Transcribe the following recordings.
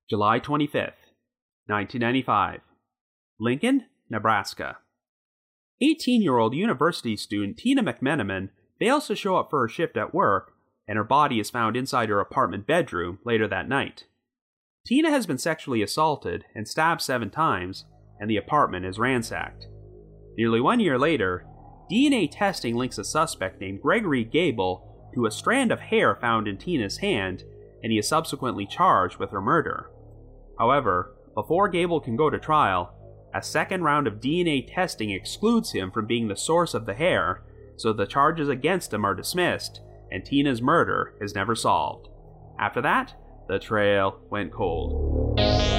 July 25th, 1995. Lincoln, Nebraska. 18-year-old university student Tina McMenamin fails to show up for her shift at work, and her body is found inside her apartment bedroom later that night. Tina has been sexually assaulted and stabbed 7 times, and the apartment is ransacked. Nearly 1 year later, DNA testing links a suspect named Gregory Gable to a strand of hair found in Tina's hand, and he is subsequently charged with her murder. However, before Gable can go to trial, a second round of DNA testing excludes him from being the source of the hair, so the charges against him are dismissed, and Tina's murder is never solved. After that, the trail went cold.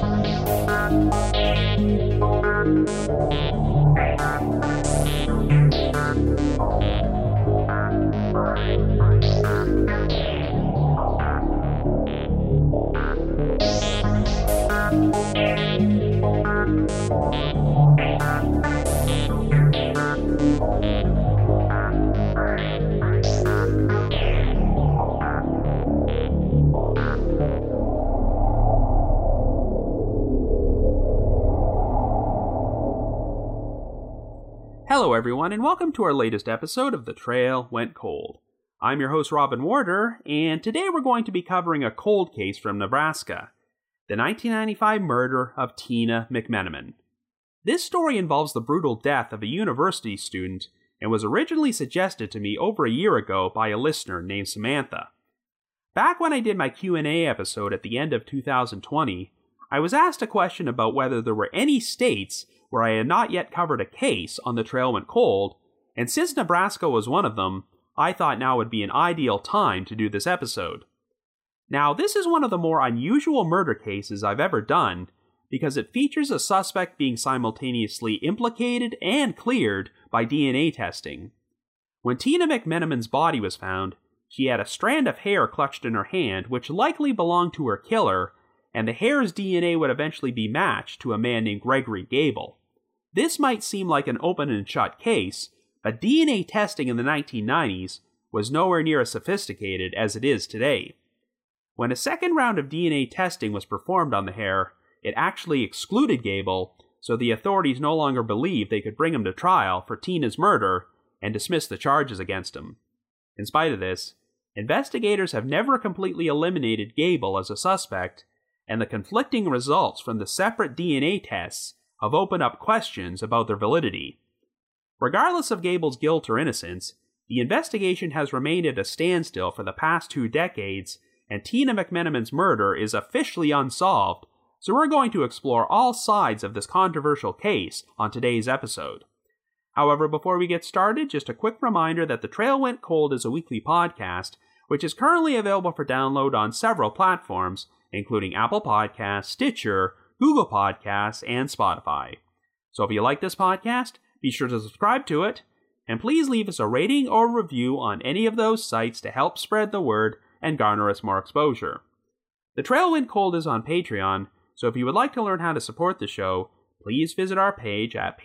Hello everyone, and welcome to our latest episode of The Trail Went Cold. I'm your host Robin Warder, and today we're going to be covering a cold case from Nebraska, the 1995 murder of Tina McMenamin. This story involves the brutal death of a university student and was originally suggested to me over a year ago by a listener named Samantha. Back when I did my Q&A episode at the end of 2020, I was asked a question about whether there were any states where I had not yet covered a case on The Trail Went Cold, and since Nebraska was one of them, I thought now would be an ideal time to do this episode. Now, this is one of the more unusual murder cases I've ever done, because it features a suspect being simultaneously implicated and cleared by DNA testing. When Tina McMenamin's body was found, she had a strand of hair clutched in her hand which likely belonged to her killer, and the hair's DNA would eventually be matched to a man named Gregory Gable. This might seem like an open and shut case, but DNA testing in the 1990s was nowhere near as sophisticated as it is today. When a second round of DNA testing was performed on the hair, it actually excluded Gable, so the authorities no longer believed they could bring him to trial for Tina's murder and dismiss the charges against him. In spite of this, investigators have never completely eliminated Gable as a suspect, and the conflicting results from the separate DNA tests have opened up questions about their validity. Regardless of Gable's guilt or innocence, the investigation has remained at a standstill for the past 2 decades, and Tina McMenamin's murder is officially unsolved, so we're going to explore all sides of this controversial case on today's episode. However, before we get started, just a quick reminder that The Trail Went Cold is a weekly podcast, which is currently available for download on several platforms, including Apple Podcasts, Stitcher, Google Podcasts, and Spotify. So if you like this podcast, be sure to subscribe to it, and please leave us a rating or review on any of those sites to help spread the word and garner us more exposure. The Trail Went Cold is on Patreon, so if you would like to learn how to support the show, please visit our page at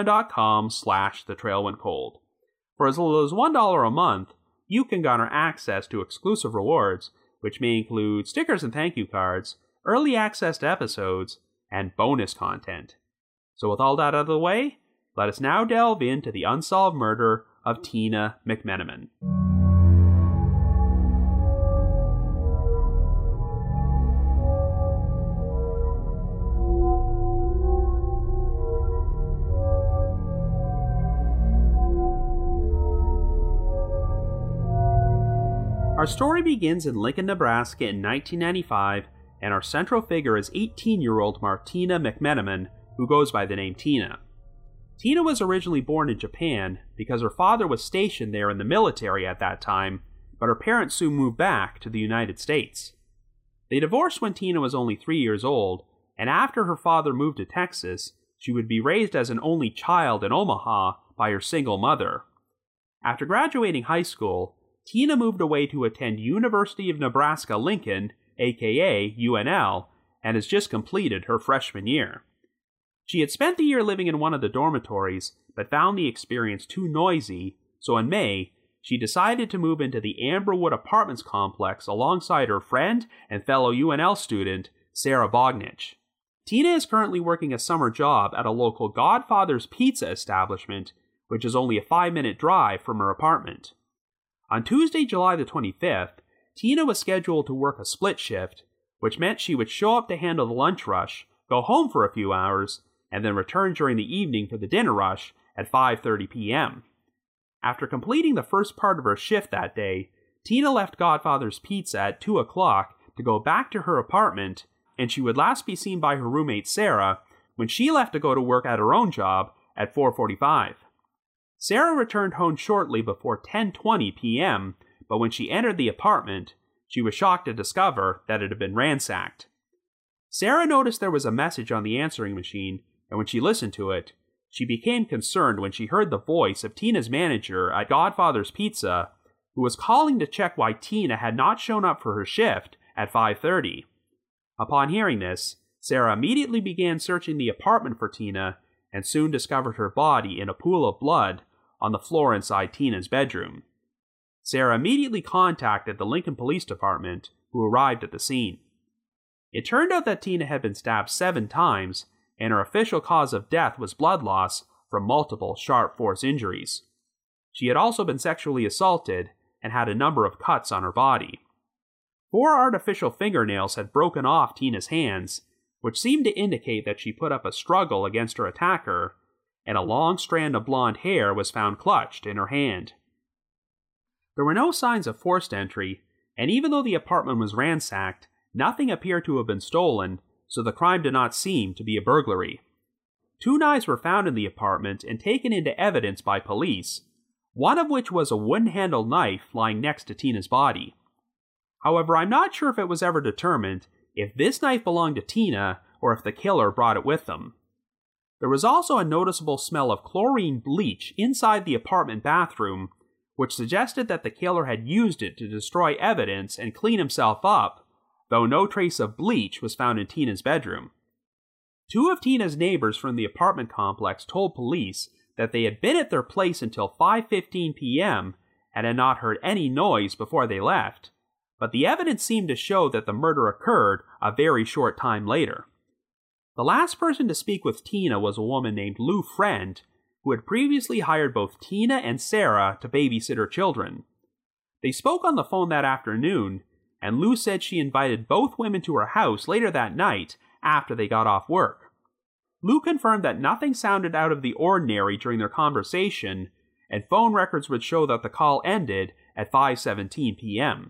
patreon.com/thetrailwentcold. For as little as $1 a month, you can garner access to exclusive rewards, which may include stickers and thank you cards, early access to episodes, and bonus content. So with all that out of the way, let us now delve into the unsolved murder of Tina McMenamin. Our story begins in Lincoln, Nebraska in 1995, and our central figure is 18-year-old Martina McMenamin, who goes by the name Tina. Tina was originally born in Japan because her father was stationed there in the military at that time, but her parents soon moved back to the United States. They divorced when Tina was only 3 years old, and after her father moved to Texas, she would be raised as an only child in Omaha by her single mother. After graduating high school, Tina moved away to attend University of Nebraska-Lincoln, aka UNL, and has just completed her freshman year. She had spent the year living in one of the dormitories, but found the experience too noisy, so in May, she decided to move into the Amberwood Apartments complex alongside her friend and fellow UNL student, Sarah Bognich. Tina is currently working a summer job at a local Godfather's Pizza establishment, which is only a 5-minute drive from her apartment. On Tuesday, July the 25th, Tina was scheduled to work a split shift, which meant she would show up to handle the lunch rush, go home for a few hours, and then return during the evening for the dinner rush at 5:30 p.m. After completing the first part of her shift that day, Tina left Godfather's Pizza at 2 o'clock to go back to her apartment, and she would last be seen by her roommate Sarah when she left to go to work at her own job at 4:45. Sarah returned home shortly before 10:20 p.m., but when she entered the apartment, she was shocked to discover that it had been ransacked. Sarah noticed there was a message on the answering machine, and when she listened to it, she became concerned when she heard the voice of Tina's manager at Godfather's Pizza, who was calling to check why Tina had not shown up for her shift at 5:30. Upon hearing this, Sarah immediately began searching the apartment for Tina and soon discovered her body in a pool of blood on the floor inside Tina's bedroom. Sarah immediately contacted the Lincoln Police Department, who arrived at the scene. It turned out that Tina had been stabbed 7 times, and her official cause of death was blood loss from multiple sharp force injuries. She had also been sexually assaulted and had a number of cuts on her body. 4 artificial fingernails had broken off Tina's hands, which seemed to indicate that she put up a struggle against her attacker, and a long strand of blonde hair was found clutched in her hand. There were no signs of forced entry, and even though the apartment was ransacked, nothing appeared to have been stolen, so the crime did not seem to be a burglary. 2 knives were found in the apartment and taken into evidence by police, one of which was a wooden-handled knife lying next to Tina's body. However, I'm not sure if it was ever determined if this knife belonged to Tina or if the killer brought it with them. There was also a noticeable smell of chlorine bleach inside the apartment bathroom, which suggested that the killer had used it to destroy evidence and clean himself up, though no trace of bleach was found in Tina's bedroom. 2 of Tina's neighbors from the apartment complex told police that they had been at their place until 5:15 p.m. and had not heard any noise before they left, but the evidence seemed to show that the murder occurred a very short time later. The last person to speak with Tina was a woman named Lou Friend, who had previously hired both Tina and Sarah to babysit her children. They spoke on the phone that afternoon, and Lou said she invited both women to her house later that night after they got off work. Lou confirmed that nothing sounded out of the ordinary during their conversation, and phone records would show that the call ended at 5:17 p.m.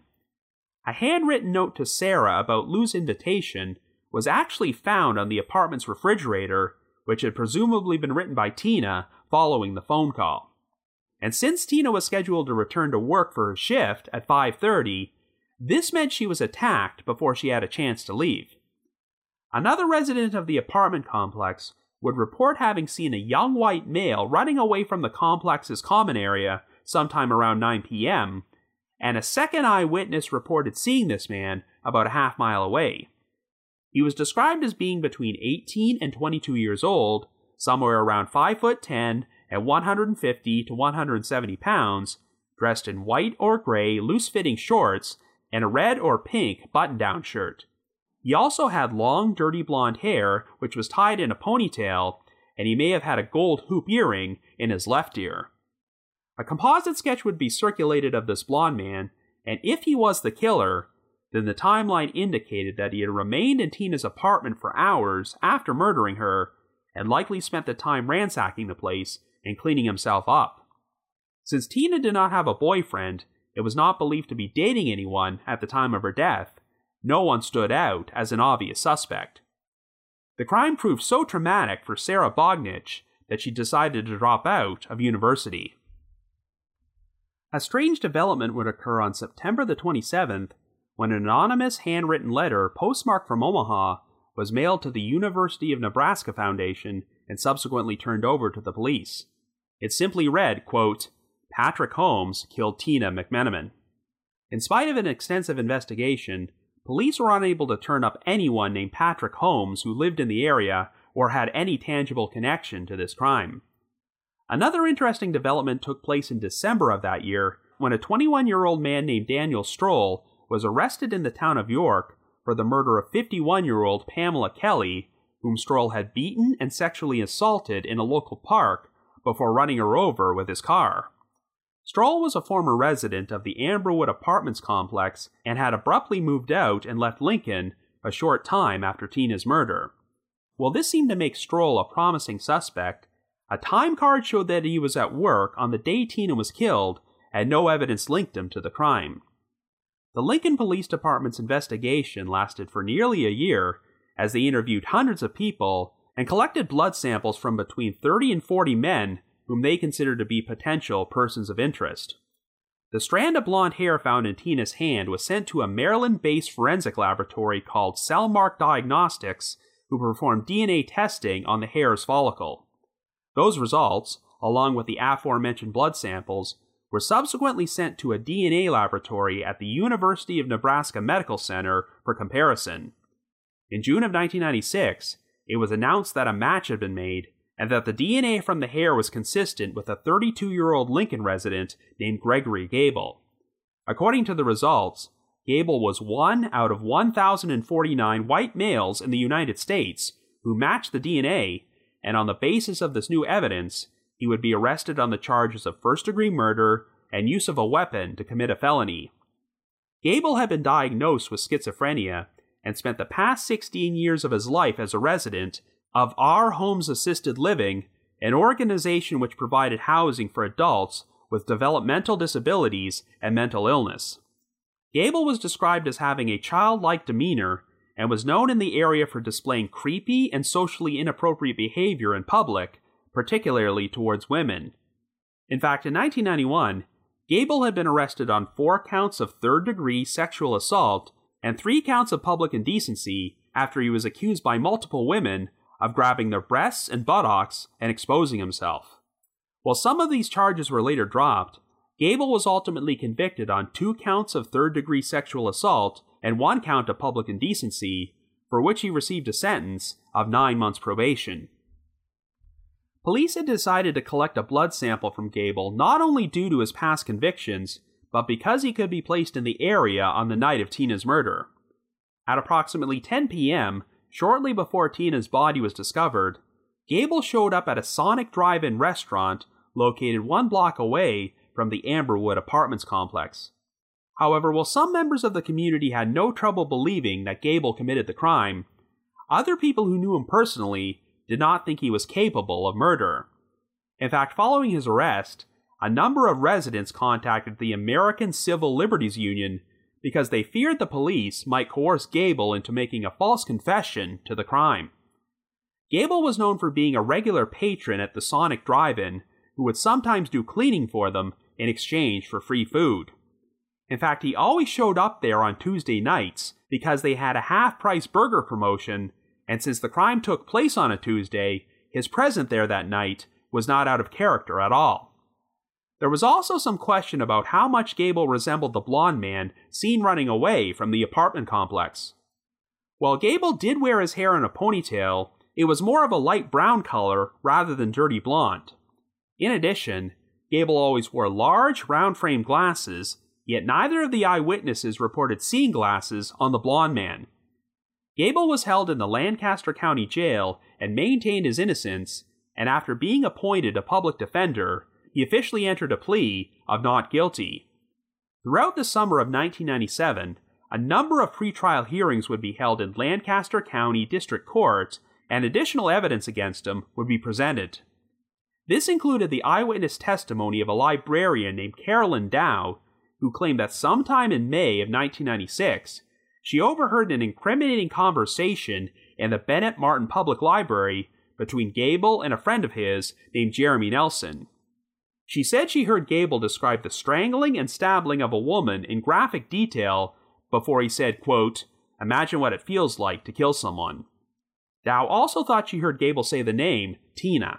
A handwritten note to Sarah about Lou's invitation was actually found on the apartment's refrigerator, which had presumably been written by Tina following the phone call. And since Tina was scheduled to return to work for her shift at 5:30, this meant she was attacked before she had a chance to leave. Another resident of the apartment complex would report having seen a young white male running away from the complex's common area sometime around 9 p.m., and a second eyewitness reported seeing this man about a half-mile away. He was described as being between 18 and 22 years old, somewhere around 5'10" and 150 to 170 pounds, dressed in white or gray loose-fitting shorts and a red or pink button-down shirt. He also had long, dirty blonde hair, which was tied in a ponytail, and he may have had a gold hoop earring in his left ear. A composite sketch would be circulated of this blonde man, and if he was the killer, then the timeline indicated that he had remained in Tina's apartment for hours after murdering her, and likely spent the time ransacking the place and cleaning himself up. Since Tina did not have a boyfriend, it was not believed to be dating anyone at the time of her death, no one stood out as an obvious suspect. The crime proved so traumatic for Sarah Bognich that she decided to drop out of university. A strange development would occur on September the 27th when an anonymous handwritten letter postmarked from Omaha was mailed to the University of Nebraska Foundation and subsequently turned over to the police. It simply read, quote, "Patrick Holmes killed Tina McMenamin." In spite of an extensive investigation, police were unable to turn up anyone named Patrick Holmes who lived in the area or had any tangible connection to this crime. Another interesting development took place in December of that year when a 21-year-old man named Daniel Stroll was arrested in the town of York for the murder of 51-year-old Pamela Kelly, whom Stroll had beaten and sexually assaulted in a local park before running her over with his car. Stroll was a former resident of the Amberwood Apartments complex and had abruptly moved out and left Lincoln a short time after Tina's murder. While this seemed to make Stroll a promising suspect, a time card showed that he was at work on the day Tina was killed, and no evidence linked him to the crime. The Lincoln Police Department's investigation lasted for nearly a year, as they interviewed hundreds of people and collected blood samples from between 30 and 40 men whom they considered to be potential persons of interest. The strand of blonde hair found in Tina's hand was sent to a Maryland-based forensic laboratory called Cellmark Diagnostics, who performed DNA testing on the hair's follicle. Those results, along with the aforementioned blood samples, were subsequently sent to a DNA laboratory at the University of Nebraska Medical Center for comparison. In June of 1996, it was announced that a match had been made, and that the DNA from the hair was consistent with a 32-year-old Lincoln resident named Gregory Gable. According to the results, Gable was one out of 1,049 white males in the United States who matched the DNA, and on the basis of this new evidence, he would be arrested on the charges of first-degree murder and use of a weapon to commit a felony. Gable had been diagnosed with schizophrenia and spent the past 16 years of his life as a resident of Our Homes Assisted Living, an organization which provided housing for adults with developmental disabilities and mental illness. Gable was described as having a childlike demeanor and was known in the area for displaying creepy and socially inappropriate behavior in public, particularly towards women. In fact, in 1991, Gable had been arrested on 4 counts of third-degree sexual assault and 3 counts of public indecency after he was accused by multiple women of grabbing their breasts and buttocks and exposing himself. While some of these charges were later dropped, Gable was ultimately convicted on 2 counts of third-degree sexual assault and 1 count of public indecency, for which he received a sentence of 9 months probation. Police had decided to collect a blood sample from Gable not only due to his past convictions, but because he could be placed in the area on the night of Tina's murder. At approximately 10 p.m., shortly before Tina's body was discovered, Gable showed up at a Sonic Drive-In restaurant located 1 block away from the Amberwood Apartments complex. However, while some members of the community had no trouble believing that Gable committed the crime, other people who knew him personally did not think he was capable of murder. In fact, following his arrest, a number of residents contacted the American Civil Liberties Union because they feared the police might coerce Gable into making a false confession to the crime. Gable was known for being a regular patron at the Sonic Drive-In, who would sometimes do cleaning for them in exchange for free food. In fact, he always showed up there on Tuesday nights because they had a half-price burger promotion, and since the crime took place on a Tuesday, his presence there that night was not out of character at all. There was also some question about how much Gable resembled the blonde man seen running away from the apartment complex. While Gable did wear his hair in a ponytail, it was more of a light brown color rather than dirty blonde. In addition, Gable always wore large, round-framed glasses, yet neither of the eyewitnesses reported seeing glasses on the blonde man. Gable was held in the Lancaster County Jail and maintained his innocence, and after being appointed a public defender, he officially entered a plea of not guilty. Throughout the summer of 1997, a number of pretrial hearings would be held in Lancaster County District Court, and additional evidence against him would be presented. This included the eyewitness testimony of a librarian named Carolyn Dow, who claimed that sometime in May of 1996, she overheard an incriminating conversation in the Bennett Martin Public Library between Gable and a friend of his named Jeremy Nelson. She said she heard Gable describe the strangling and stabbing of a woman in graphic detail before he said, quote, "Imagine what it feels like to kill someone." Dow also thought she heard Gable say the name Tina.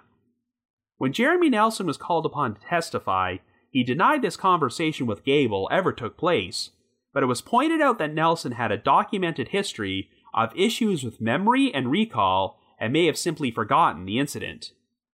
When Jeremy Nelson was called upon to testify, he denied this conversation with Gable ever took place, but it was pointed out that Nelson had a documented history of issues with memory and recall and may have simply forgotten the incident.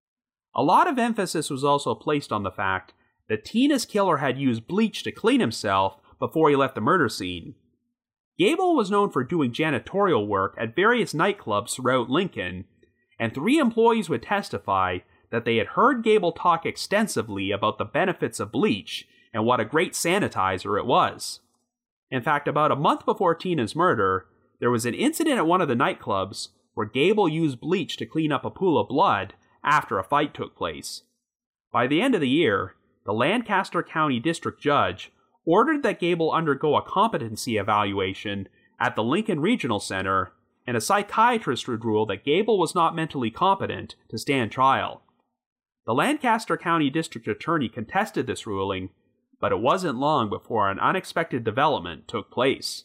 A lot of emphasis was also placed on the fact that Tina's killer had used bleach to clean himself before he left the murder scene. Gable was known for doing janitorial work at various nightclubs throughout Lincoln, and 3 employees would testify that they had heard Gable talk extensively about the benefits of bleach and what a great sanitizer it was. In fact, about a month before Tina's murder, there was an incident at one of the nightclubs where Gable used bleach to clean up a pool of blood after a fight took place. By the end of the year, the Lancaster County District Judge ordered that Gable undergo a competency evaluation at the Lincoln Regional Center, and a psychiatrist would rule that Gable was not mentally competent to stand trial. The Lancaster County District Attorney contested this ruling, but it wasn't long before an unexpected development took place.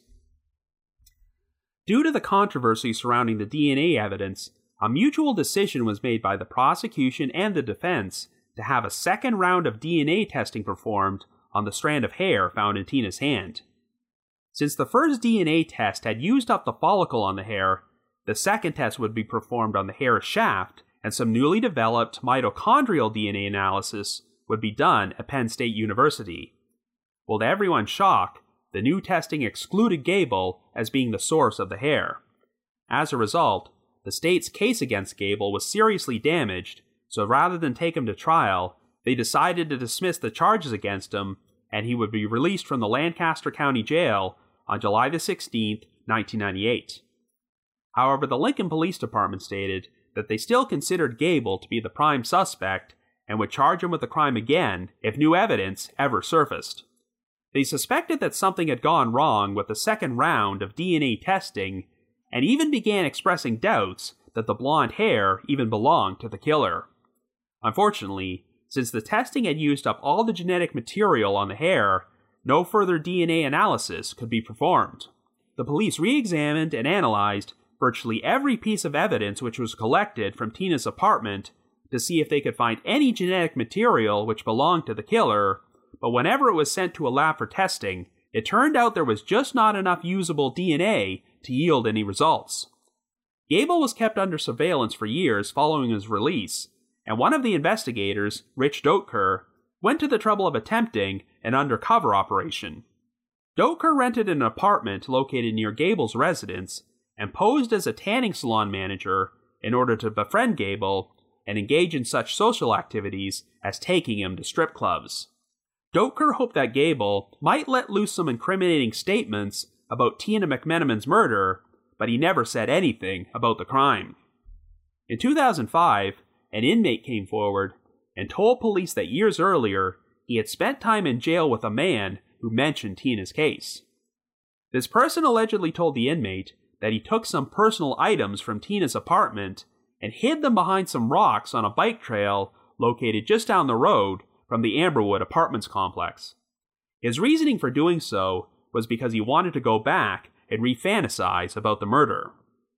Due to the controversy surrounding the DNA evidence, a mutual decision was made by the prosecution and the defense to have a second round of DNA testing performed on the strand of hair found in Tina's hand. Since the first DNA test had used up the follicle on the hair, the second test would be performed on the hair's shaft, and some newly developed mitochondrial DNA analysis would be done at Penn State University. Well, to everyone's shock, the new testing excluded Gable as being the source of the hair. As a result, the state's case against Gable was seriously damaged, so rather than take him to trial, they decided to dismiss the charges against him, and he would be released from the Lancaster County Jail on July 16, 1998. However, the Lincoln Police Department stated that they still considered Gable to be the prime suspect and would charge him with the crime again if new evidence ever surfaced. They suspected that something had gone wrong with the second round of DNA testing, and even began expressing doubts that the blonde hair even belonged to the killer. Unfortunately, since the testing had used up all the genetic material on the hair, no further DNA analysis could be performed. The police re-examined and analyzed virtually every piece of evidence which was collected from Tina's apartment to see if they could find any genetic material which belonged to the killer, but whenever it was sent to a lab for testing, it turned out there was just not enough usable DNA to yield any results. Gable was kept under surveillance for years following his release, and one of the investigators, Rich Doetker, went to the trouble of attempting an undercover operation. Doetker rented an apartment located near Gable's residence and posed as a tanning salon manager in order to befriend Gable and engage in such social activities as taking him to strip clubs. Doetker hoped that Gable might let loose some incriminating statements about Tina McMenamin's murder, but he never said anything about the crime. In 2005, an inmate came forward and told police that years earlier he had spent time in jail with a man who mentioned Tina's case. This person allegedly told the inmate that he took some personal items from Tina's apartment and hid them behind some rocks on a bike trail located just down the road from the Amberwood Apartments complex. His reasoning for doing so was because he wanted to go back and re-fantasize about the murder.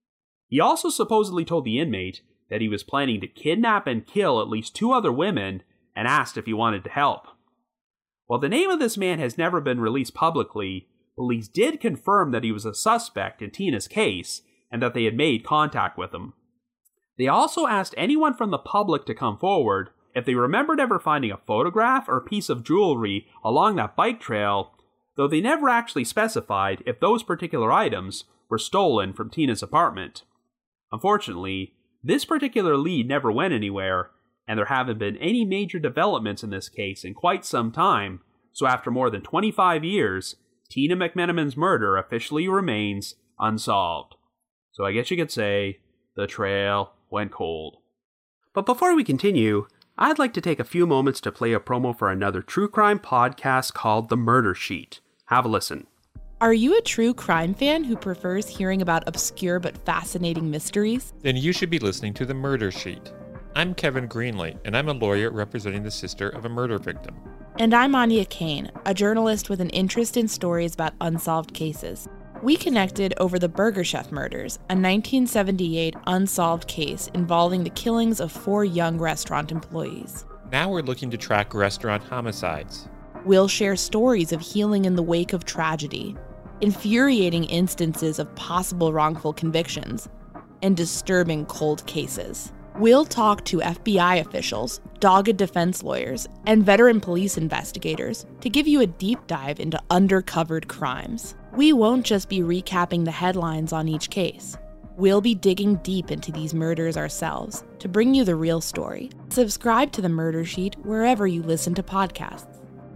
He also supposedly told the inmate that he was planning to kidnap and kill at least 2 other women and asked if he wanted to help. While the name of this man has never been released publicly, police did confirm that he was a suspect in Tina's case and that they had made contact with him. They also asked anyone from the public to come forward if they remembered ever finding a photograph or piece of jewelry along that bike trail, though they never actually specified if those particular items were stolen from Tina's apartment. Unfortunately, this particular lead never went anywhere, and there haven't been any major developments in this case in quite some time, so after more than 25 years, Tina McMenamin's murder officially remains unsolved. So I guess you could say, the trail went cold. But before we continue, I'd like to take a few moments to play a promo for another true crime podcast called The Murder Sheet. Have a listen. Are you a true crime fan who prefers hearing about obscure but fascinating mysteries? Then you should be listening to The Murder Sheet. I'm Kevin Greenlight, and I'm a lawyer representing the sister of a murder victim. And I'm Anya Kane, a journalist with an interest in stories about unsolved cases. We connected over the Burger Chef murders, a 1978 unsolved case involving the killings of 4 young restaurant employees. Now we're looking to track restaurant homicides. We'll share stories of healing in the wake of tragedy, infuriating instances of possible wrongful convictions, and disturbing cold cases. We'll talk to FBI officials, dogged defense lawyers, and veteran police investigators to give you a deep dive into undercovered crimes. We won't just be recapping the headlines on each case. We'll be digging deep into these murders ourselves to bring you the real story. Subscribe to the Murder Sheet wherever you listen to podcasts.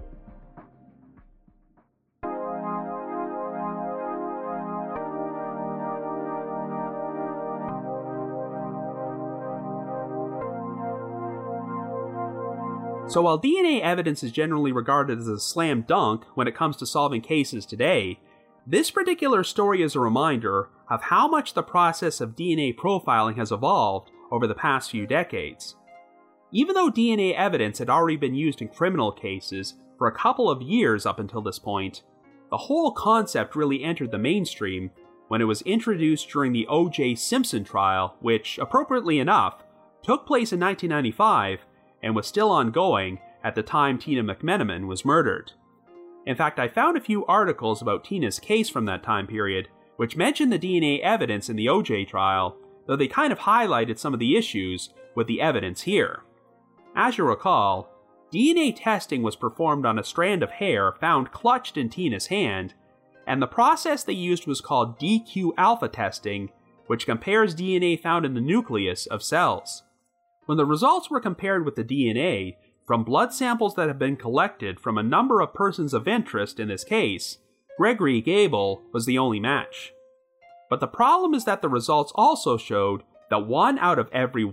So while DNA evidence is generally regarded as a slam dunk when it comes to solving cases today, this particular story is a reminder of how much the process of DNA profiling has evolved over the past few decades. Even though DNA evidence had already been used in criminal cases for a couple of years up until this point, the whole concept really entered the mainstream when it was introduced during the O.J. Simpson trial, which, appropriately enough, took place in 1995 and was still ongoing at the time Tina McMenamin was murdered. In fact, I found a few articles about Tina's case from that time period, which mentioned the DNA evidence in the O.J. trial, though they kind of highlighted some of the issues with the evidence here. As you recall, DNA testing was performed on a strand of hair found clutched in Tina's hand, and the process they used was called DQ-alpha testing, which compares DNA found in the nucleus of cells. When the results were compared with the DNA from blood samples that had been collected from a number of persons of interest in this case, Gregory Gable was the only match. But the problem is that the results also showed that 1 out of every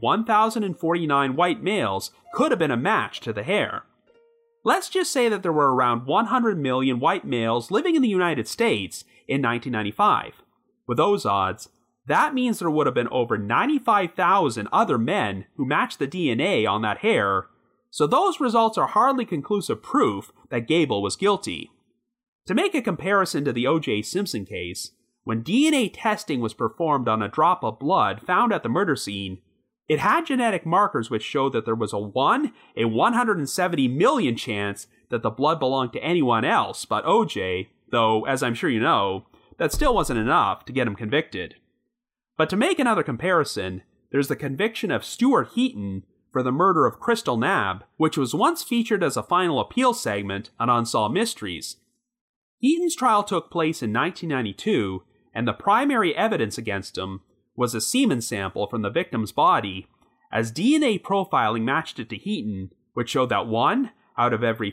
1,049 white males could have been a match to the hair. Let's just say that there were around 100 million white males living in the United States in 1995. With those odds, that means there would have been over 95,000 other men who matched the DNA on that hair, so those results are hardly conclusive proof that Gable was guilty. To make a comparison to the O.J. Simpson case, when DNA testing was performed on a drop of blood found at the murder scene, it had genetic markers which showed that there was a 1 in 170 million chance that the blood belonged to anyone else but O.J., though, as I'm sure you know, that still wasn't enough to get him convicted. But to make another comparison, there's the conviction of Stuart Heaton for the murder of Crystal Knabb, which was once featured as a final appeal segment on Unsolved Mysteries. Heaton's trial took place in 1992, and the primary evidence against him was a semen sample from the victim's body, as DNA profiling matched it to Heaton, which showed that 1 out of every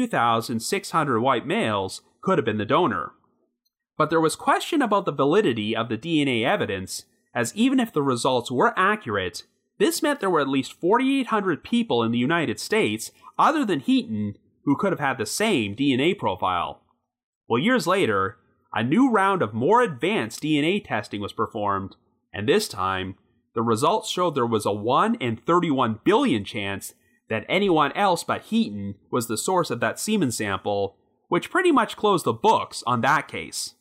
52,600 white males could have been the donor. But there was question about the validity of the DNA evidence, as even if the results were accurate, this meant there were at least 4,800 people in the United States, other than Heaton, who could have had the same DNA profile. Well, years later, a new round of more advanced DNA testing was performed, and this time, the results showed there was a 1 in 31 billion chance that anyone else but Heaton was the source of that semen sample, which pretty much closed the books on that case.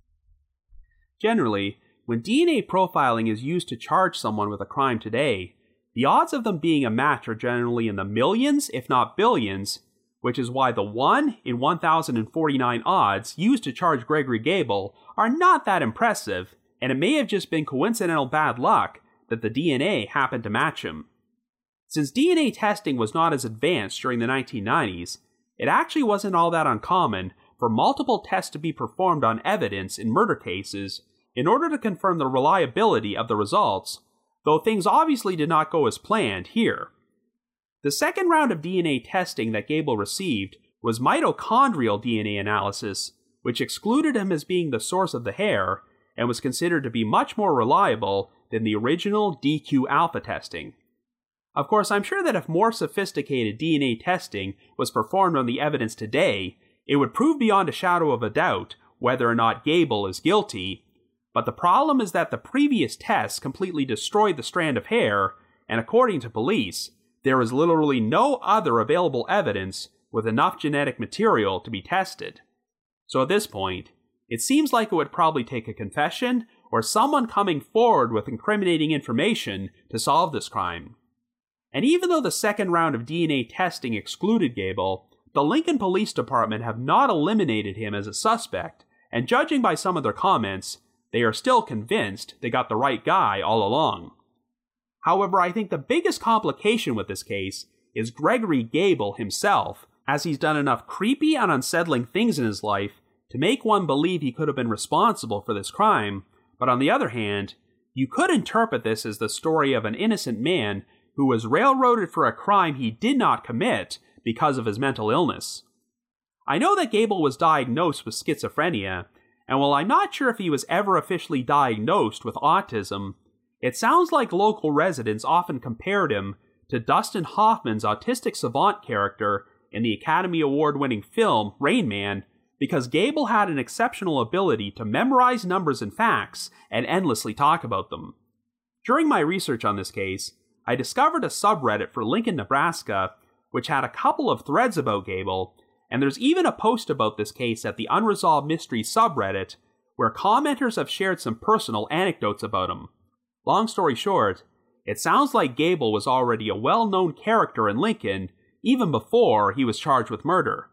Generally, when DNA profiling is used to charge someone with a crime today, the odds of them being a match are generally in the millions, if not billions, which is why the 1 in 1,049 odds used to charge Gregory Gable are not that impressive, and it may have just been coincidental bad luck that the DNA happened to match him. Since DNA testing was not as advanced during the 1990s, it actually wasn't all that uncommon for multiple tests to be performed on evidence in murder cases in order to confirm the reliability of the results, though things obviously did not go as planned here. The second round of DNA testing that Gable received was mitochondrial DNA analysis, which excluded him as being the source of the hair and was considered to be much more reliable than the original DQ-alpha testing. Of course, I'm sure that if more sophisticated DNA testing was performed on the evidence today, it would prove beyond a shadow of a doubt whether or not Gable is guilty, but the problem is that the previous tests completely destroyed the strand of hair, and according to police, there is literally no other available evidence with enough genetic material to be tested. So at this point, it seems like it would probably take a confession or someone coming forward with incriminating information to solve this crime. And even though the second round of DNA testing excluded Gable, the Lincoln Police Department have not eliminated him as a suspect, and judging by some of their comments, they are still convinced they got the right guy all along. However, I think the biggest complication with this case is Gregory Gable himself, as he's done enough creepy and unsettling things in his life to make one believe he could have been responsible for this crime, but on the other hand, you could interpret this as the story of an innocent man who was railroaded for a crime he did not commit because of his mental illness. I know that Gable was diagnosed with schizophrenia, and while I'm not sure if he was ever officially diagnosed with autism, it sounds like local residents often compared him to Dustin Hoffman's autistic savant character in the Academy Award-winning film Rain Man, because Gable had an exceptional ability to memorize numbers and facts and endlessly talk about them. During my research on this case, I discovered a subreddit for Lincoln, Nebraska, which had a couple of threads about Gable, and there's even a post about this case at the Unresolved Mysteries subreddit, where commenters have shared some personal anecdotes about him. Long story short, it sounds like Gable was already a well-known character in Lincoln, even before he was charged with murder.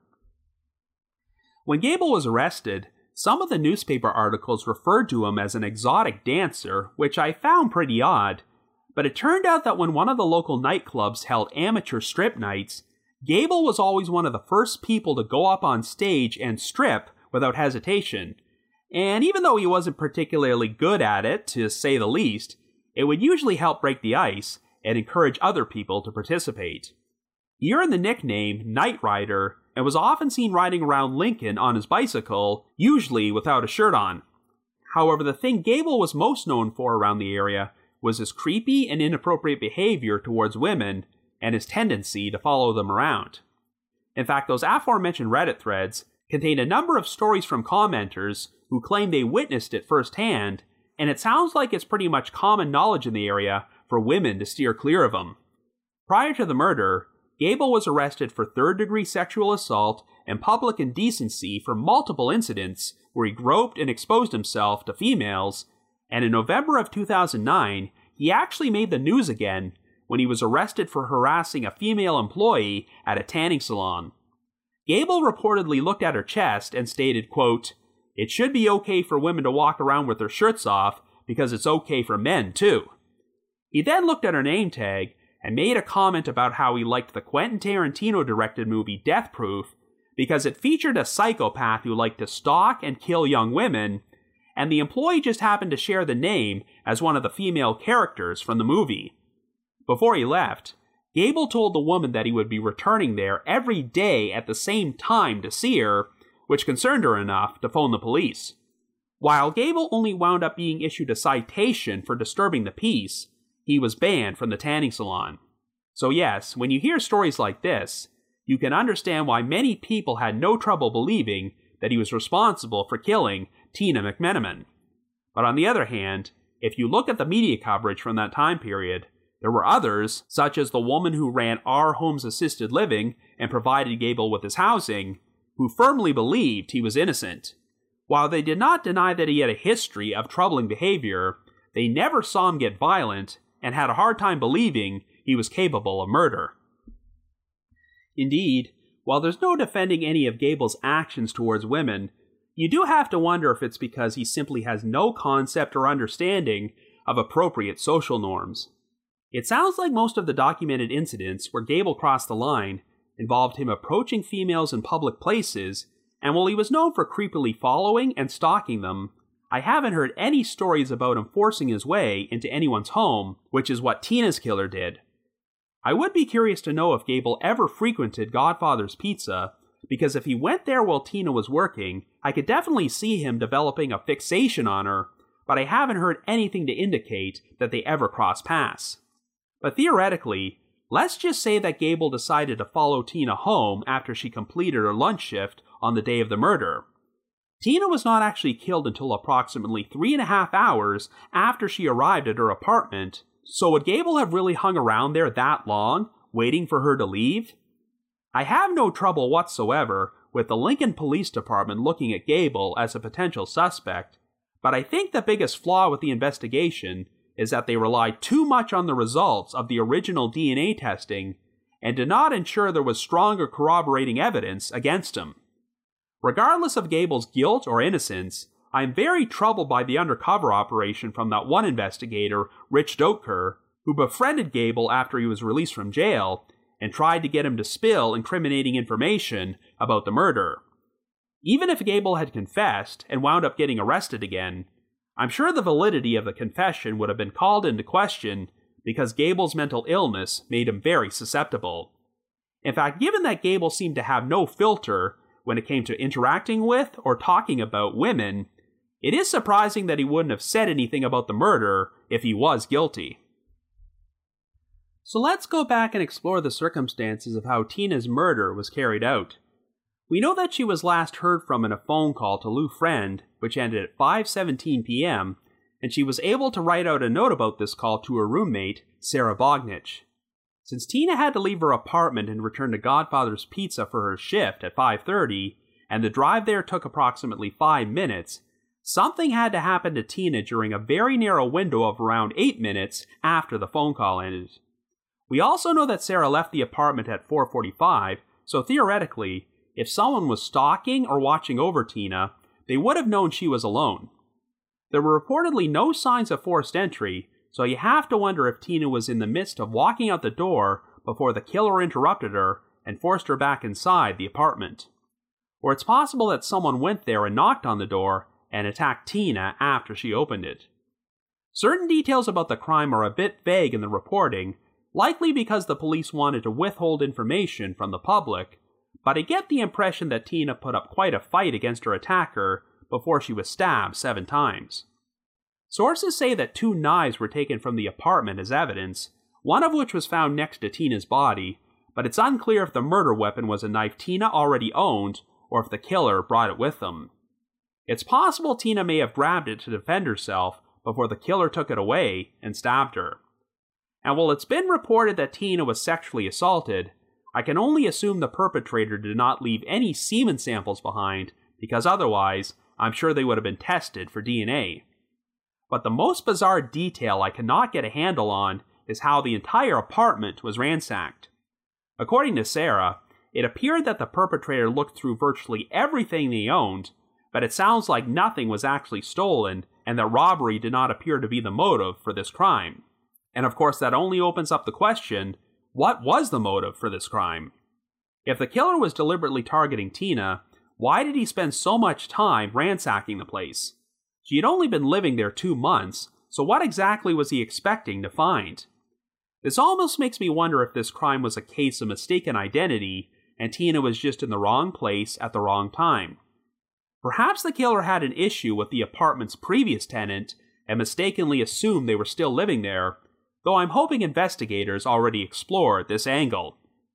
When Gable was arrested, some of the newspaper articles referred to him as an exotic dancer, which I found pretty odd, but it turned out that when one of the local nightclubs held amateur strip nights, Gable was always one of the first people to go up on stage and strip without hesitation, and even though he wasn't particularly good at it, to say the least, it would usually help break the ice and encourage other people to participate. He earned the nickname Night Rider and was often seen riding around Lincoln on his bicycle, usually without a shirt on. However, the thing Gable was most known for around the area was his creepy and inappropriate behavior towards women and his tendency to follow them around. In fact, those aforementioned Reddit threads contained a number of stories from commenters who claimed they witnessed it firsthand, and it sounds like it's pretty much common knowledge in the area for women to steer clear of him. Prior to the murder, Gable was arrested for third-degree sexual assault and public indecency for multiple incidents where he groped and exposed himself to females, and in November of 2009, he actually made the news again when he was arrested for harassing a female employee at a tanning salon. Gable reportedly looked at her chest and stated, quote, "It should be okay for women to walk around with their shirts off because it's okay for men, too." He then looked at her name tag and made a comment about how he liked the Quentin Tarantino-directed movie Death Proof because it featured a psychopath who liked to stalk and kill young women, and the employee just happened to share the name as one of the female characters from the movie. Before he left, Gable told the woman that he would be returning there every day at the same time to see her, which concerned her enough to phone the police. While Gable only wound up being issued a citation for disturbing the peace, he was banned from the tanning salon. So yes, when you hear stories like this, you can understand why many people had no trouble believing that he was responsible for killing Tina McMenamin. But on the other hand, if you look at the media coverage from that time period, there were others, such as the woman who ran Our Homes Assisted Living and provided Gable with his housing, who firmly believed he was innocent. While they did not deny that he had a history of troubling behavior, they never saw him get violent and had a hard time believing he was capable of murder. Indeed, while there's no defending any of Gable's actions towards women, you do have to wonder if it's because he simply has no concept or understanding of appropriate social norms. It sounds like most of the documented incidents where Gable crossed the line involved him approaching females in public places, and while he was known for creepily following and stalking them, I haven't heard any stories about him forcing his way into anyone's home, which is what Tina's killer did. I would be curious to know if Gable ever frequented Godfather's Pizza, because if he went there while Tina was working, I could definitely see him developing a fixation on her, but I haven't heard anything to indicate that they ever crossed paths. But theoretically, let's just say that Gable decided to follow Tina home after she completed her lunch shift on the day of the murder. Tina was not actually killed until approximately 3.5 hours after she arrived at her apartment, so would Gable have really hung around there that long, waiting for her to leave? I have no trouble whatsoever with the Lincoln Police Department looking at Gable as a potential suspect, but I think the biggest flaw with the investigation is that they relied too much on the results of the original DNA testing and did not ensure there was stronger corroborating evidence against him. Regardless of Gable's guilt or innocence, I am very troubled by the undercover operation from that one investigator, Rich Doetker, who befriended Gable after he was released from jail and tried to get him to spill incriminating information about the murder. Even if Gable had confessed and wound up getting arrested again, I'm sure the validity of the confession would have been called into question because Gable's mental illness made him very susceptible. In fact, given that Gable seemed to have no filter when it came to interacting with or talking about women, it is surprising that he wouldn't have said anything about the murder if he was guilty. So let's go back and explore the circumstances of how Tina's murder was carried out. We know that she was last heard from in a phone call to Lou Friend, which ended at 5:17 p.m., and she was able to write out a note about this call to her roommate, Sarah Bognich. Since Tina had to leave her apartment and return to Godfather's Pizza for her shift at 5:30, and the drive there took approximately 5 minutes, something had to happen to Tina during a very narrow window of around 8 minutes after the phone call ended. We also know that Sarah left the apartment at 4:45, so theoretically, if someone was stalking or watching over Tina, they would have known she was alone. There were reportedly no signs of forced entry, so you have to wonder if Tina was in the midst of walking out the door before the killer interrupted her and forced her back inside the apartment. Or it's possible that someone went there and knocked on the door and attacked Tina after she opened it. Certain details about the crime are a bit vague in the reporting, likely because the police wanted to withhold information from the public, but I get the impression that Tina put up quite a fight against her attacker before she was stabbed 7 times. Sources say that 2 knives were taken from the apartment as evidence, one of which was found next to Tina's body, but it's unclear if the murder weapon was a knife Tina already owned or if the killer brought it with them. It's possible Tina may have grabbed it to defend herself before the killer took it away and stabbed her. And while it's been reported that Tina was sexually assaulted, I can only assume the perpetrator did not leave any semen samples behind, because otherwise, I'm sure they would have been tested for DNA. But the most bizarre detail I cannot get a handle on is how the entire apartment was ransacked. According to Sarah, it appeared that the perpetrator looked through virtually everything they owned, but it sounds like nothing was actually stolen, and that robbery did not appear to be the motive for this crime. And of course, that only opens up the question, what was the motive for this crime? If the killer was deliberately targeting Tina, why did he spend so much time ransacking the place? She had only been living there 2 months, so what exactly was he expecting to find? This almost makes me wonder if this crime was a case of mistaken identity, and Tina was just in the wrong place at the wrong time. Perhaps the killer had an issue with the apartment's previous tenant and mistakenly assumed they were still living there, though I'm hoping investigators already explored this angle.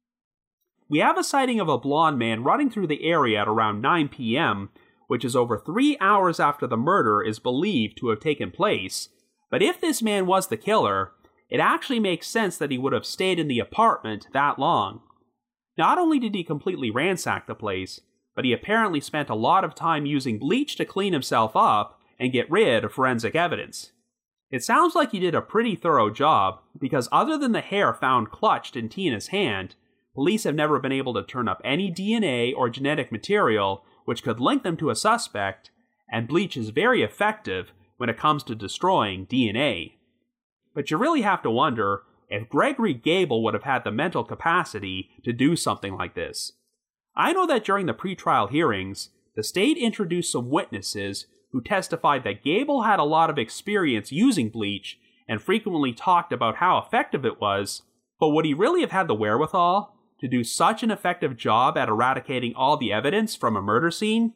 We have a sighting of a blonde man running through the area at around 9 p.m., which is over 3 hours after the murder is believed to have taken place, but if this man was the killer, it actually makes sense that he would have stayed in the apartment that long. Not only did he completely ransack the place, but he apparently spent a lot of time using bleach to clean himself up and get rid of forensic evidence. It sounds like he did a pretty thorough job, because other than the hair found clutched in Tina's hand, police have never been able to turn up any DNA or genetic material which could link them to a suspect, and bleach is very effective when it comes to destroying DNA. But you really have to wonder if Gregory Gable would have had the mental capacity to do something like this. I know that during the pretrial hearings, the state introduced some witnesses who testified that Gable had a lot of experience using bleach and frequently talked about how effective it was, but would he really have had the wherewithal to do such an effective job at eradicating all the evidence from a murder scene?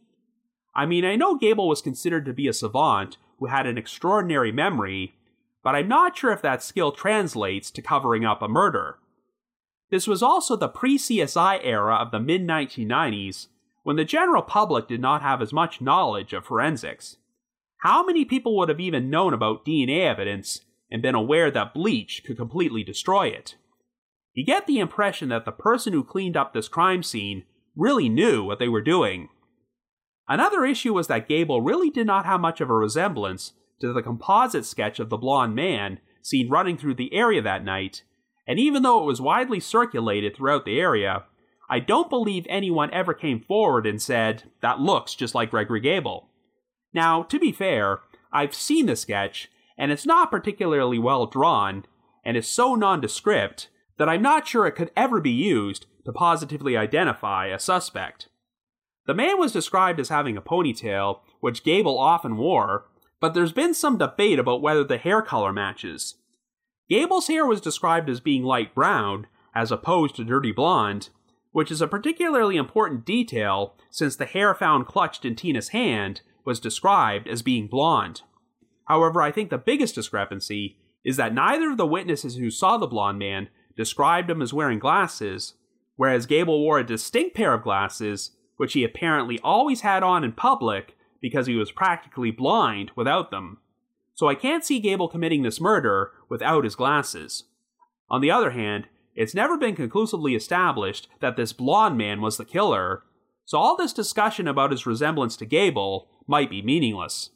I mean, I know Gable was considered to be a savant who had an extraordinary memory, but I'm not sure if that skill translates to covering up a murder. This was also the pre-CSI era of the mid-1990s, when the general public did not have as much knowledge of forensics. How many people would have even known about DNA evidence and been aware that bleach could completely destroy it? You get the impression that the person who cleaned up this crime scene really knew what they were doing. Another issue was that Gable really did not have much of a resemblance to the composite sketch of the blonde man seen running through the area that night, and even though it was widely circulated throughout the area, I don't believe anyone ever came forward and said, "That looks just like Gregory Gable." Now, to be fair, I've seen the sketch, and it's not particularly well drawn, and is so nondescript that I'm not sure it could ever be used to positively identify a suspect. The man was described as having a ponytail, which Gable often wore, but there's been some debate about whether the hair color matches. Gable's hair was described as being light brown, as opposed to dirty blonde, which is a particularly important detail since the hair found clutched in Tina's hand was described as being blonde. However, I think the biggest discrepancy is that neither of the witnesses who saw the blonde man described him as wearing glasses, whereas Gable wore a distinct pair of glasses, which he apparently always had on in public because he was practically blind without them. So I can't see Gable committing this murder without his glasses. On the other hand, it's never been conclusively established that this blonde man was the killer, so all this discussion about his resemblance to Gable might be meaningless.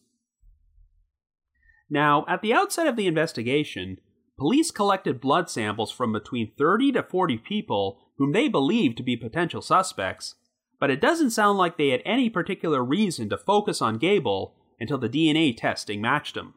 Now, at the outset of the investigation, police collected blood samples from between 30 to 40 people whom they believed to be potential suspects, but it doesn't sound like they had any particular reason to focus on Gable until the DNA testing matched him.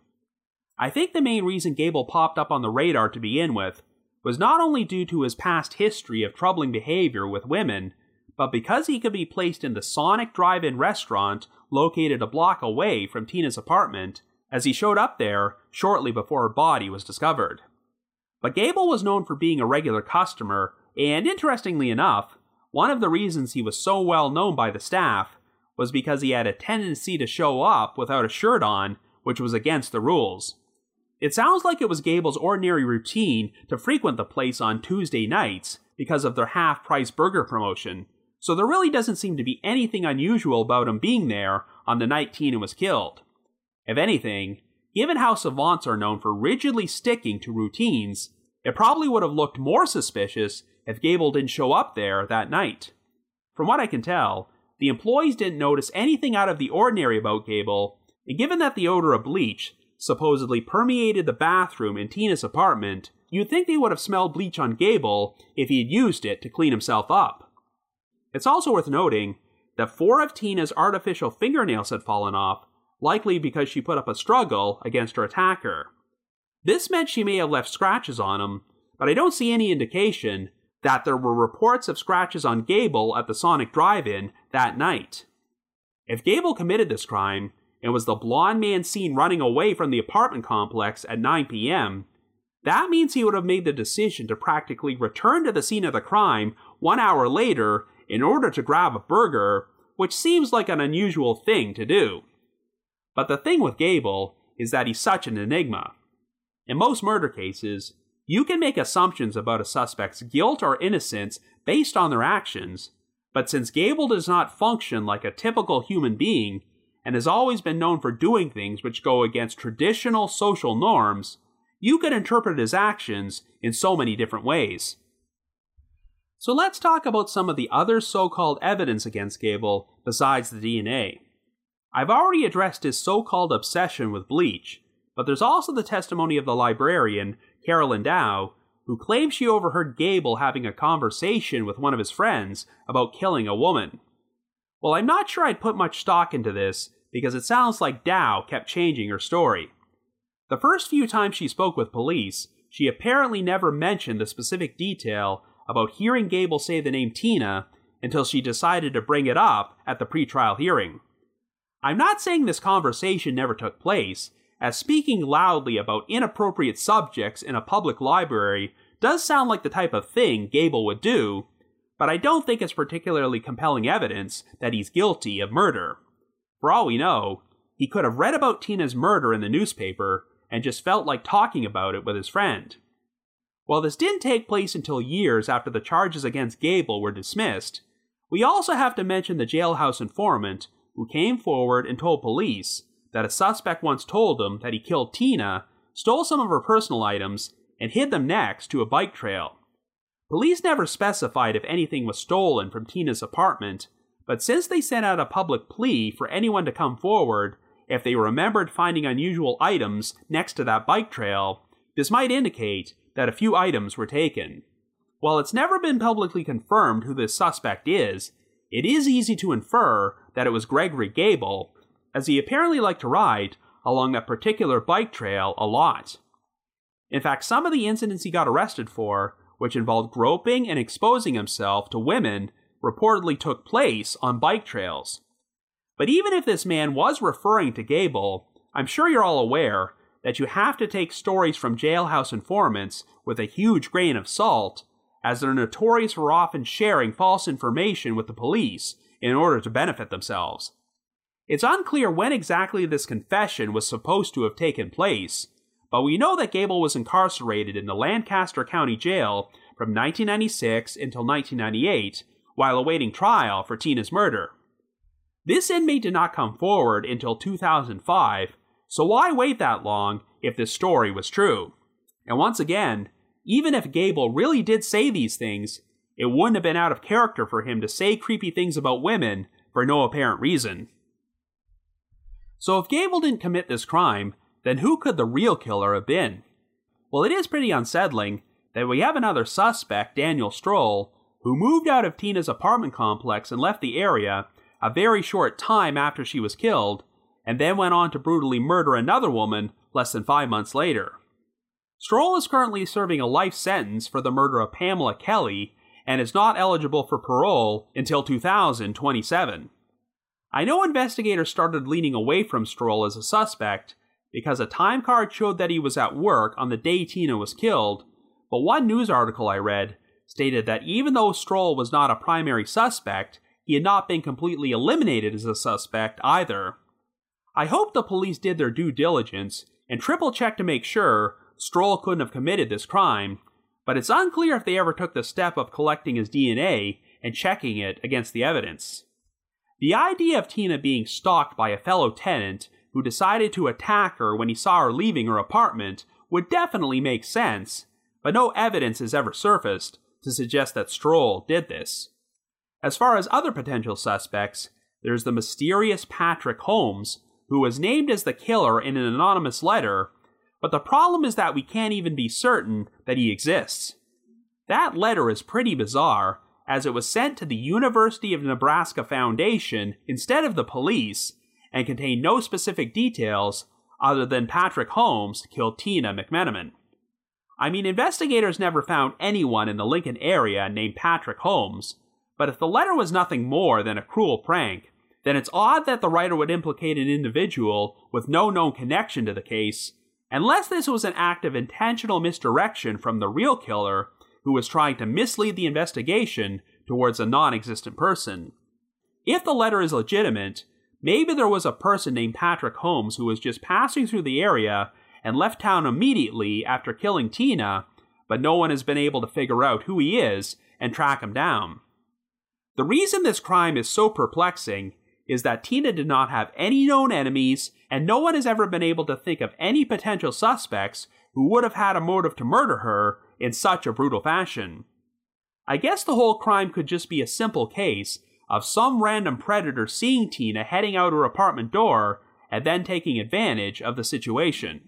I think the main reason Gable popped up on the radar to begin with was not only due to his past history of troubling behavior with women, but because he could be placed in the Sonic Drive-In restaurant located a block away from Tina's apartment, as he showed up there shortly before her body was discovered. But Gable was known for being a regular customer, and interestingly enough, one of the reasons he was so well known by the staff was because he had a tendency to show up without a shirt on, which was against the rules. It sounds like it was Gable's ordinary routine to frequent the place on Tuesday nights because of their half-price burger promotion, so there really doesn't seem to be anything unusual about him being there on the night Tina was killed. If anything, given how savants are known for rigidly sticking to routines, it probably would have looked more suspicious if Gable didn't show up there that night. From what I can tell, the employees didn't notice anything out of the ordinary about Gable, and given that the odor of bleach supposedly permeated the bathroom in Tina's apartment, you'd think they would have smelled bleach on Gable if he had used it to clean himself up. It's also worth noting that 4 of Tina's artificial fingernails had fallen off, likely because she put up a struggle against her attacker. This meant she may have left scratches on him, but I don't see any indication that there were reports of scratches on Gable at the Sonic Drive-In that night. If Gable committed this crime, and was the blonde man seen running away from the apartment complex at 9 p.m., that means he would have made the decision to practically return to the scene of the crime 1 hour later in order to grab a burger, which seems like an unusual thing to do. But the thing with Gable is that he's such an enigma. In most murder cases, you can make assumptions about a suspect's guilt or innocence based on their actions, but since Gable does not function like a typical human being, and has always been known for doing things which go against traditional social norms, you could interpret his actions in so many different ways. So let's talk about some of the other so-called evidence against Gable besides the DNA. I've already addressed his so-called obsession with bleach, but there's also the testimony of the librarian, Carolyn Dow, who claims she overheard Gable having a conversation with one of his friends about killing a woman. Well, I'm not sure I'd put much stock into this, because it sounds like Dow kept changing her story. The first few times she spoke with police, she apparently never mentioned the specific detail about hearing Gable say the name Tina until she decided to bring it up at the pretrial hearing. I'm not saying this conversation never took place, as speaking loudly about inappropriate subjects in a public library does sound like the type of thing Gable would do, but I don't think it's particularly compelling evidence that he's guilty of murder. For all we know, he could have read about Tina's murder in the newspaper and just felt like talking about it with his friend. While this didn't take place until years after the charges against Gable were dismissed, we also have to mention the jailhouse informant who came forward and told police that a suspect once told him that he killed Tina, stole some of her personal items, and hid them next to a bike trail. Police never specified if anything was stolen from Tina's apartment, but since they sent out a public plea for anyone to come forward if they remembered finding unusual items next to that bike trail, this might indicate that a few items were taken. While it's never been publicly confirmed who this suspect is, it is easy to infer that it was Gregory Gable, as he apparently liked to ride along that particular bike trail a lot. In fact, some of the incidents he got arrested for, which involved groping and exposing himself to women, reportedly took place on bike trails. But even if this man was referring to Gable, I'm sure you're all aware that you have to take stories from jailhouse informants with a huge grain of salt, as they're notorious for often sharing false information with the police in order to benefit themselves. It's unclear when exactly this confession was supposed to have taken place, but we know that Gable was incarcerated in the Lancaster County Jail from 1996 until 1998 while awaiting trial for Tina's murder. This inmate did not come forward until 2005, so why wait that long if this story was true? And once again, even if Gable really did say these things, it wouldn't have been out of character for him to say creepy things about women for no apparent reason. So if Gable didn't commit this crime, then who could the real killer have been? Well, it is pretty unsettling that we have another suspect, Daniel Stroll, who moved out of Tina's apartment complex and left the area a very short time after she was killed, and then went on to brutally murder another woman less than 5 months later. Stroll is currently serving a life sentence for the murder of Pamela Kelly and is not eligible for parole until 2027. I know investigators started leaning away from Stroll as a suspect because a time card showed that he was at work on the day Tina was killed, but one news article I read stated that even though Stroll was not a primary suspect, he had not been completely eliminated as a suspect either. I hope the police did their due diligence and triple-checked to make sure Stroll couldn't have committed this crime, but it's unclear if they ever took the step of collecting his DNA and checking it against the evidence. The idea of Tina being stalked by a fellow tenant who decided to attack her when he saw her leaving her apartment would definitely make sense, but no evidence has ever surfaced to suggest that Stroll did this. As far as other potential suspects, there's the mysterious Patrick Holmes, who was named as the killer in an anonymous letter, but the problem is that we can't even be certain that he exists. That letter is pretty bizarre, as it was sent to the University of Nebraska Foundation instead of the police, and contained no specific details other than Patrick Holmes killed Tina McMenamin. I mean, investigators never found anyone in the Lincoln area named Patrick Holmes, but if the letter was nothing more than a cruel prank, then it's odd that the writer would implicate an individual with no known connection to the case, unless this was an act of intentional misdirection from the real killer who was trying to mislead the investigation towards a non-existent person. If the letter is legitimate, maybe there was a person named Patrick Holmes who was just passing through the area and left town immediately after killing Tina, but no one has been able to figure out who he is and track him down. The reason this crime is so perplexing is that Tina did not have any known enemies, and no one has ever been able to think of any potential suspects who would have had a motive to murder her in such a brutal fashion. I guess the whole crime could just be a simple case of some random predator seeing Tina heading out her apartment door and then taking advantage of the situation.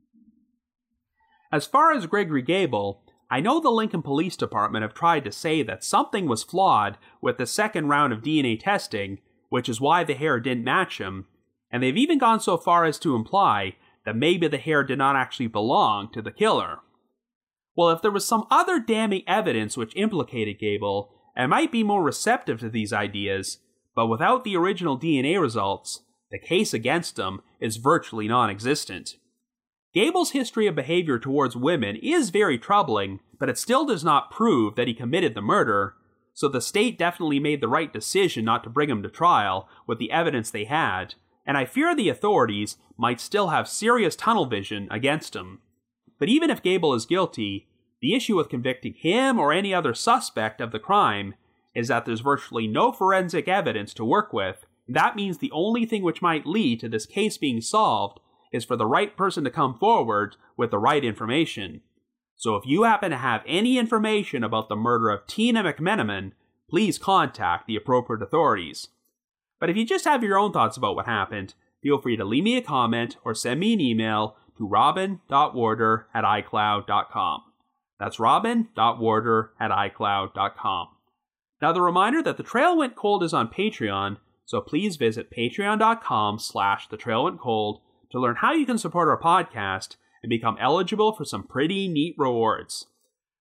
As far as Gregory Gable, I know the Lincoln Police Department have tried to say that something was flawed with the second round of DNA testing, which is why the hair didn't match him, and they've even gone so far as to imply that maybe the hair did not actually belong to the killer. Well, if there was some other damning evidence which implicated Gable, I might be more receptive to these ideas, but without the original DNA results, the case against him is virtually non-existent. Gable's history of behavior towards women is very troubling, but it still does not prove that he committed the murder, so the state definitely made the right decision not to bring him to trial with the evidence they had, and I fear the authorities might still have serious tunnel vision against him. But even if Gable is guilty, the issue with convicting him or any other suspect of the crime is that there's virtually no forensic evidence to work with. That means the only thing which might lead to this case being solved is for the right person to come forward with the right information. So if you happen to have any information about the murder of Tina McMenamin, please contact the appropriate authorities. But if you just have your own thoughts about what happened, feel free to leave me a comment or send me an email to robin.warder@icloud.com. That's robin.warder@icloud.com. Now the reminder that The Trail Went Cold is on Patreon, so please visit patreon.com/thetrailwentcold to learn how you can support our podcast and become eligible for some pretty neat rewards.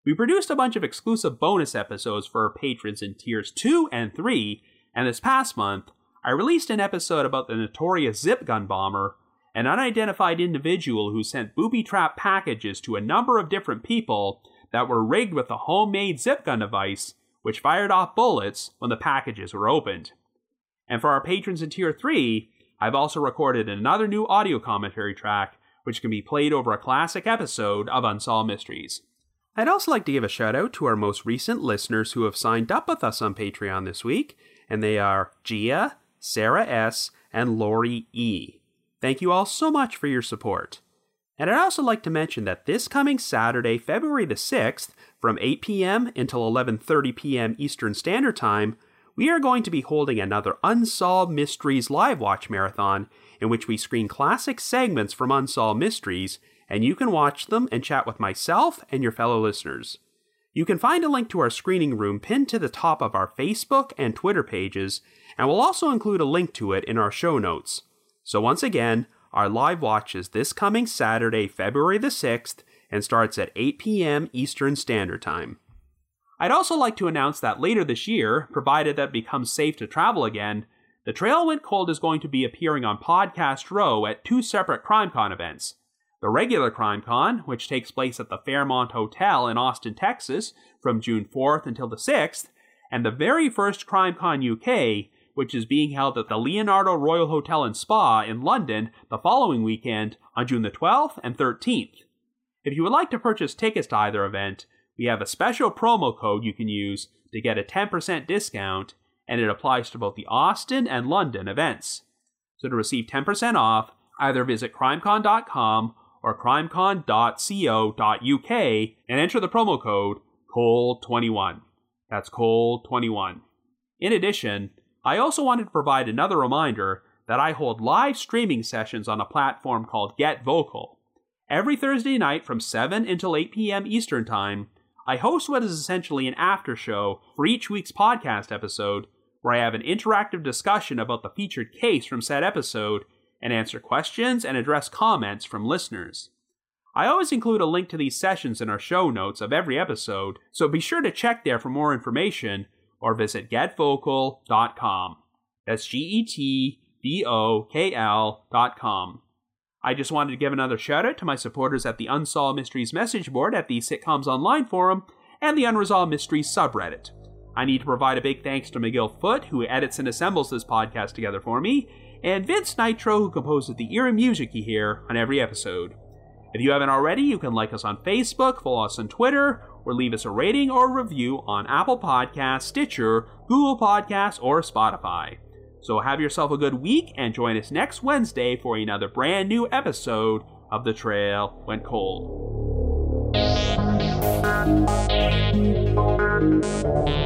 We produced a bunch of exclusive bonus episodes for our patrons in tiers 2 and 3, and this past month, I released an episode about the notorious Zip Gun bomber, an unidentified individual who sent booby-trap packages to a number of different people that were rigged with a homemade zip gun device, which fired off bullets when the packages were opened. And for our patrons in tier 3, I've also recorded another new audio commentary track, which can be played over a classic episode of Unsolved Mysteries. I'd also like to give a shout out to our most recent listeners who have signed up with us on Patreon this week, and they are Gia, Sarah S., and Lori E. Thank you all so much for your support. And I'd also like to mention that this coming Saturday, February the 6th, from 8 p.m. until 11:30 p.m. Eastern Standard Time, we are going to be holding another Unsolved Mysteries live watch marathon in which we screen classic segments from Unsolved Mysteries, and you can watch them and chat with myself and your fellow listeners. You can find a link to our screening room pinned to the top of our Facebook and Twitter pages, and we'll also include a link to it in our show notes. So once again, our live watch is this coming Saturday, February the 6th, and starts at 8 p.m. Eastern Standard Time. I'd also like to announce that later this year, provided that it becomes safe to travel again, The Trail Went Cold is going to be appearing on Podcast Row at 2 separate CrimeCon events. The regular CrimeCon, which takes place at the Fairmont Hotel in Austin, Texas, from June 4th until the 6th, and the very first CrimeCon UK, which is being held at the Leonardo Royal Hotel and Spa in London the following weekend on June the 12th and 13th. If you would like to purchase tickets to either event, we have a special promo code you can use to get a 10% discount, and it applies to both the Austin and London events. So to receive 10% off, either visit crimecon.com or crimecon.co.uk and enter the promo code COLD21. That's COLD21. In addition, I also wanted to provide another reminder that I hold live streaming sessions on a platform called Get Vocal. Every Thursday night from 7 until 8 p.m. Eastern Time, I host what is essentially an after show for each week's podcast episode, where I have an interactive discussion about the featured case from said episode and answer questions and address comments from listeners. I always include a link to these sessions in our show notes of every episode, so be sure to check there for more information or visit getvocal.com. That's GETVOKL.com. I just wanted to give another shout out to my supporters at the Unsolved Mysteries message board at the Sitcoms Online forum and the Unresolved Mysteries subreddit. I need to provide a big thanks to McGill Foote, who edits and assembles this podcast together for me, and Vince Nitro, who composes the eerie music you hear on every episode. If you haven't already, you can like us on Facebook, follow us on Twitter, or leave us a rating or review on Apple Podcasts, Stitcher, Google Podcasts, or Spotify. So have yourself a good week and join us next Wednesday for another brand new episode of The Trail Went Cold.